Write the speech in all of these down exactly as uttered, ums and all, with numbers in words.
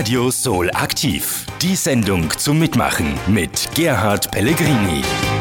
Radio Soul aktiv. Die Sendung zum Mitmachen mit Gerhard Pellegrini.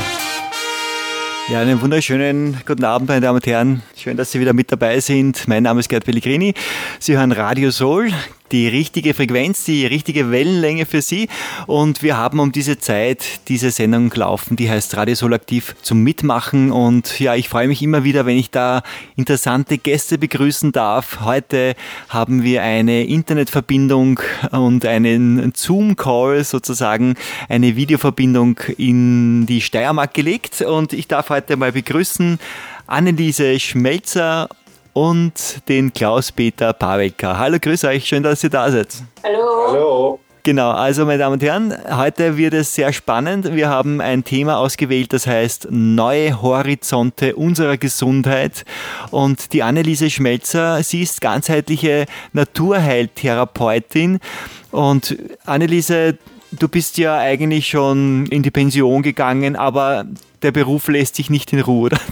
Ja, einen wunderschönen guten Abend, meine Damen und Herren. Schön, dass Sie wieder mit dabei sind. Mein Name ist Gerhard Pellegrini. Sie hören Radio Soul, die richtige Frequenz, die richtige Wellenlänge für Sie. Und wir haben um diese Zeit diese Sendung laufen, die heißt Radio Soul aktiv zum Mitmachen. Und ja, ich freue mich immer wieder, wenn ich da interessante Gäste begrüßen darf. Heute haben wir eine Internetverbindung und einen Zoom-Call sozusagen, eine Videoverbindung in die Steiermark gelegt. Und ich darf heute mal begrüßen Anneliese Schmelzer und den Klaus-Peter Pawelka. Hallo, grüß euch, schön, dass ihr da seid. Hallo. Hallo. Genau, also meine Damen und Herren, heute wird es sehr spannend. Wir haben ein Thema ausgewählt, das heißt neue Horizonte unserer Gesundheit. Und die Anneliese Schmelzer, sie ist ganzheitliche Naturheiltherapeutin. Und Anneliese, du bist ja eigentlich schon in die Pension gegangen, aber der Beruf lässt dich nicht in Ruhe, oder?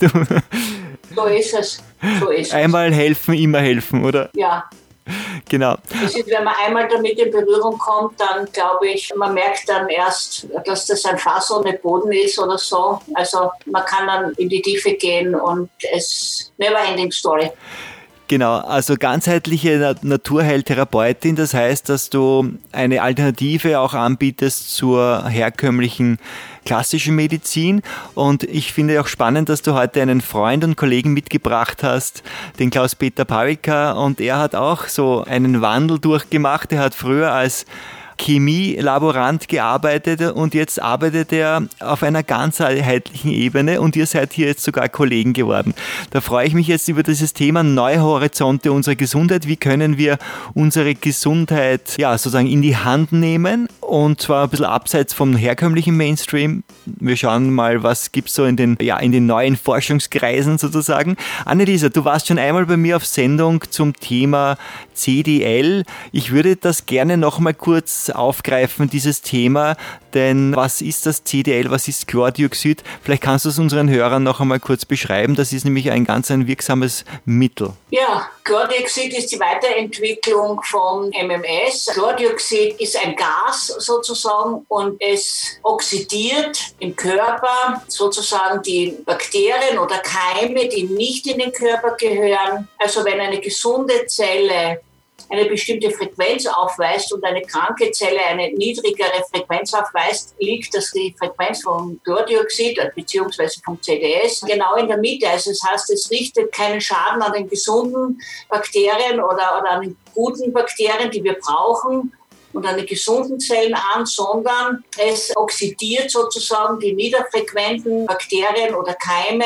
So ist es. So ist es. Einmal helfen, immer helfen, oder? Ja. Genau. Das ist, wenn man einmal damit in Berührung kommt, dann glaube ich, man merkt dann erst, dass das ein Fass ohne Boden ist oder so. Also man kann dann in die Tiefe gehen und es never ending story. Genau, also ganzheitliche Naturheiltherapeutin, das heißt, dass du eine Alternative auch anbietest zur herkömmlichen klassischen Medizin. Und ich finde auch spannend, dass du heute einen Freund und Kollegen mitgebracht hast, den Klaus-Peter Pawelka. Und er hat auch so einen Wandel durchgemacht. Er hat früher als Chemielaborant gearbeitet und jetzt arbeitet er auf einer ganzheitlichen Ebene und ihr seid hier jetzt sogar Kollegen geworden. Da freue ich mich jetzt über dieses Thema neue Horizonte unserer Gesundheit. Wie können wir unsere Gesundheit ja sozusagen in die Hand nehmen und zwar ein bisschen abseits vom herkömmlichen Mainstream. Wir schauen mal, was gibt es so in den, ja, in den neuen Forschungskreisen sozusagen. Anneliese, du warst schon einmal bei mir auf Sendung zum Thema C D L. Ich würde das gerne noch mal kurz aufgreifen, dieses Thema, denn was ist das C D L, was ist Chlordioxid? Vielleicht kannst du es unseren Hörern noch einmal kurz beschreiben, das ist nämlich ein ganz ein wirksames Mittel. Ja, Chlordioxid ist die Weiterentwicklung von M M S. Chlordioxid ist ein Gas sozusagen und es oxidiert im Körper sozusagen die Bakterien oder Keime, die nicht in den Körper gehören. Also wenn eine gesunde Zelle eine bestimmte Frequenz aufweist und eine kranke Zelle eine niedrigere Frequenz aufweist, liegt das die Frequenz vom Chlordioxid bzw. vom C D S genau in der Mitte. Also das heißt, es richtet keinen Schaden an den gesunden Bakterien oder, oder an den guten Bakterien, die wir brauchen, und an den gesunden Zellen an, sondern es oxidiert sozusagen die niederfrequenten Bakterien oder Keime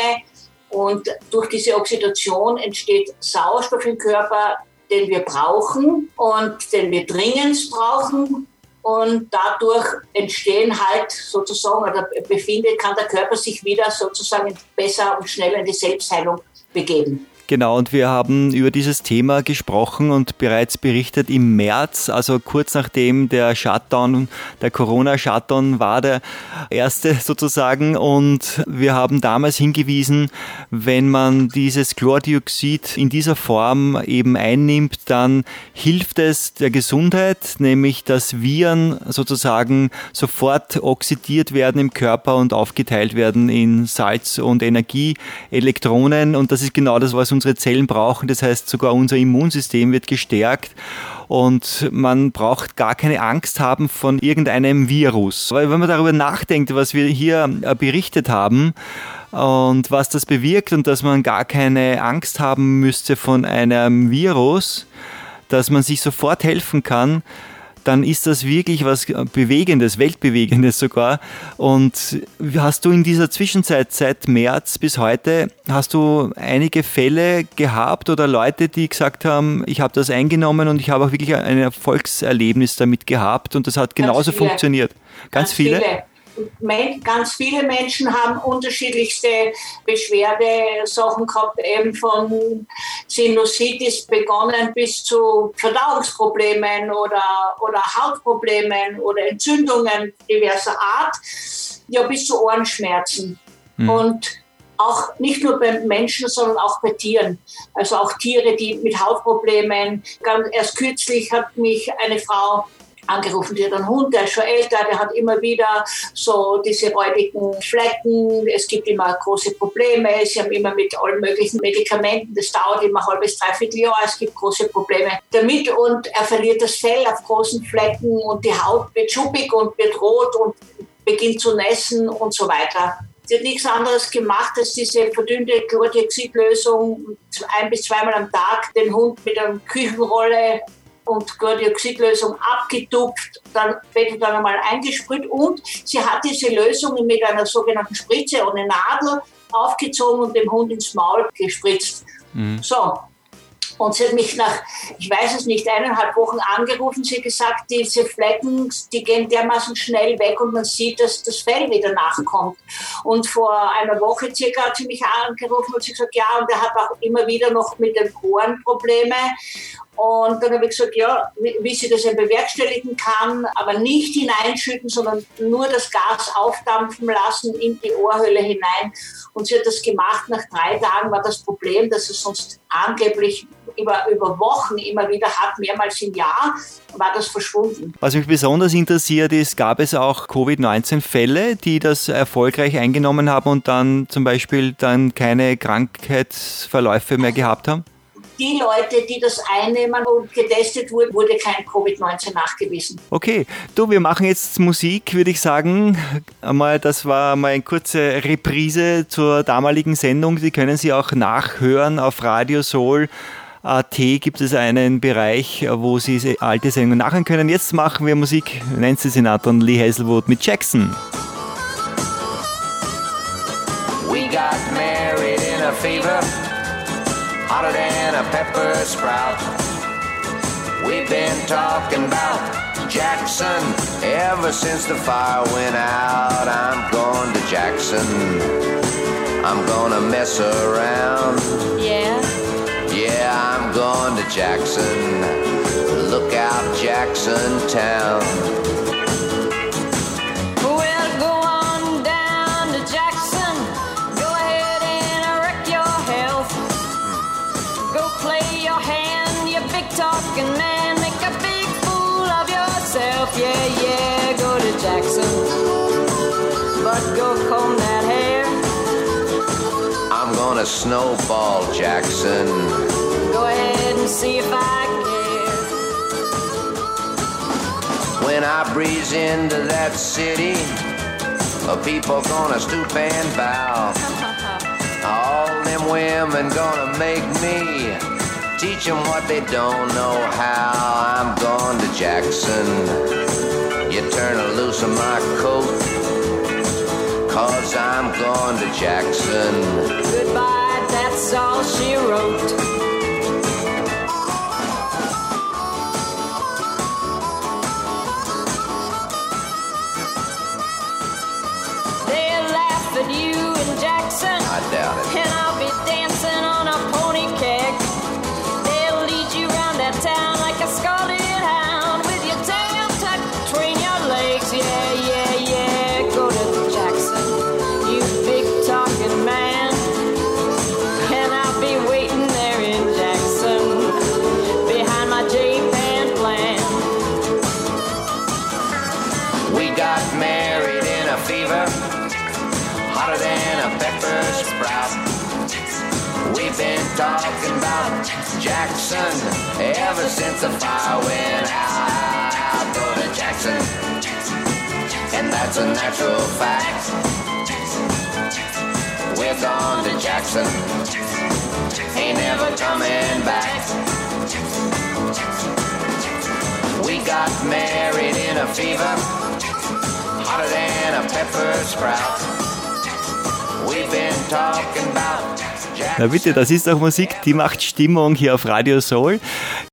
und durch diese Oxidation entsteht Sauerstoff im Körper, den wir brauchen und den wir dringend brauchen. Und dadurch entstehen halt sozusagen, oder befindet, kann der Körper sich wieder sozusagen besser und schneller in die Selbstheilung begeben. Genau, und wir haben über dieses Thema gesprochen und bereits berichtet im März, also kurz nachdem der Shutdown, der Corona-Shutdown war, der erste sozusagen. Und wir haben damals hingewiesen, wenn man dieses Chlordioxid in dieser Form eben einnimmt, dann hilft es der Gesundheit, nämlich dass Viren sozusagen sofort oxidiert werden im Körper und aufgeteilt werden in Salz und Energie, Elektronen. Und das ist genau das, was unsere Zellen brauchen. Das heißt, sogar unser Immunsystem wird gestärkt und man braucht gar keine Angst haben von irgendeinem Virus. Weil wenn man darüber nachdenkt, was wir hier berichtet haben und was das bewirkt und dass man gar keine Angst haben müsste von einem Virus, dass man sich sofort helfen kann, dann ist das wirklich was Bewegendes, Weltbewegendes sogar. Und hast du in dieser Zwischenzeit, seit März bis heute, hast du einige Fälle gehabt oder Leute, die gesagt haben, ich habe das eingenommen und ich habe auch wirklich ein Erfolgserlebnis damit gehabt und das hat genauso Ganz viele. funktioniert? Ganz, Ganz viele? viele? Ganz viele Menschen haben unterschiedlichste Beschwerdesachen gehabt, eben von Sinusitis begonnen bis zu Verdauungsproblemen oder, oder Hautproblemen oder Entzündungen diverser Art, ja bis zu Ohrenschmerzen. Hm. Und auch nicht nur bei Menschen, sondern auch bei Tieren. Also auch Tiere, die mit Hautproblemen. Ganz erst kürzlich hat mich eine Frau angerufen, die hat einen Hund, der ist schon älter, der hat immer wieder so diese räudigen Flecken, es gibt immer große Probleme, sie haben immer mit allen möglichen Medikamenten, das dauert immer ein halbes, dreiviertel Jahr, es gibt große Probleme damit und er verliert das Fell auf großen Flecken und die Haut wird schuppig und wird rot und beginnt zu nässen und so weiter. Sie hat nichts anderes gemacht, als diese verdünnte Chlordioxidlösung ein- bis zweimal am Tag den Hund mit einer Küchenrolle und Chlordioxidlösung abgetupft, dann später dann einmal eingesprüht und sie hat diese Lösung mit einer sogenannten Spritze ohne Nadel aufgezogen und dem Hund ins Maul gespritzt. Mhm. So. Und sie hat mich nach, ich weiß es nicht, eineinhalb Wochen angerufen. Sie hat gesagt, diese Flecken, die gehen dermaßen schnell weg und man sieht, dass das Fell wieder nachkommt. Und vor einer Woche circa hat sie mich angerufen und sie gesagt, ja, und er hat auch immer wieder noch mit den Ohren Probleme. Und dann habe ich gesagt, ja, wie, wie sie das eben bewerkstelligen kann, aber nicht hineinschütten, sondern nur das Gas aufdampfen lassen in die Ohrhöhle hinein. Und sie hat das gemacht. Nach drei Tagen war das Problem, dass es sonst angeblich über, über Wochen immer wieder hat, mehrmals im Jahr, war das verschwunden. Was mich besonders interessiert ist, gab es auch Covid neunzehn Fälle, die das erfolgreich eingenommen haben und dann zum Beispiel dann keine Krankheitsverläufe mehr gehabt haben? Die Leute, die das einnehmen und getestet wurden, wurde kein Covid neunzehn nachgewiesen. Okay, du, wir machen jetzt Musik, würde ich sagen. Einmal, das war mal eine kurze Reprise zur damaligen Sendung. Die können Sie auch nachhören auf Radio Soul Punkt a t gibt es einen Bereich, wo Sie alte Sendungen nachhören können. Jetzt machen wir Musik, Nancy Sinatra und Lee Hazelwood mit Jackson. We got married in a fever, hotter than a pepper sprout. We've been talking about Jackson ever since the fire went out. I'm going to Jackson, I'm gonna mess around. Yeah. Yeah, I'm going to Jackson, look out Jackson Town. Well, go on down to Jackson, go ahead and wreck your health. Go play your hand, you big talking man, make a big fool of yourself. Yeah, yeah, go to Jackson, but go comb that hair. I'm gonna snowball Jackson. Go ahead and see if I care. When I breeze into that city, people gonna stoop and bow. All them women gonna make me teach them what they don't know how. I'm going to Jackson, you turn loose of my coat, cause I'm going to Jackson. Goodbye, that's all she wrote. They'll laugh at you in Jackson, I doubt it. and I'll be dancing on a pony keg. They'll lead you round that town like a scalded hound, with your tail tucked between your legs. Yeah, yeah, yeah, go to Jackson, you big talking man, and I'll be waiting there in Jackson, behind my J-band plan. We got married in a fever, hotter than a pepper sprout. We've been talking about Jackson ever since the fire went out. I'll go to Jackson, and that's a natural fact. We're gone to Jackson, ain't never coming back. We got married in a fever, hotter than a pepper sprout. We've been talking about Jackson. Na bitte, das ist auch Musik, die macht Stimmung hier auf Radio Soul.